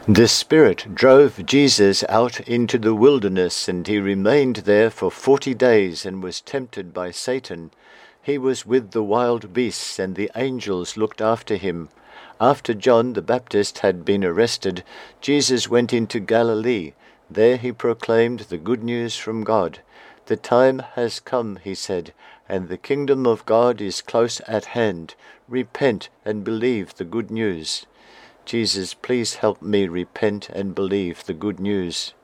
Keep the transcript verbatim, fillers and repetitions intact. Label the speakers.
Speaker 1: The Spirit drove Jesus out into the wilderness, and he remained there for forty days and was tempted by Satan. He was with the wild beasts, and the angels looked after him. After John the Baptist had been arrested, Jesus went into Galilee. There he proclaimed the good news from God. The time has come, he said, and the kingdom of God is close at hand. Repent and believe the good news. Jesus, please help me repent and believe the good news.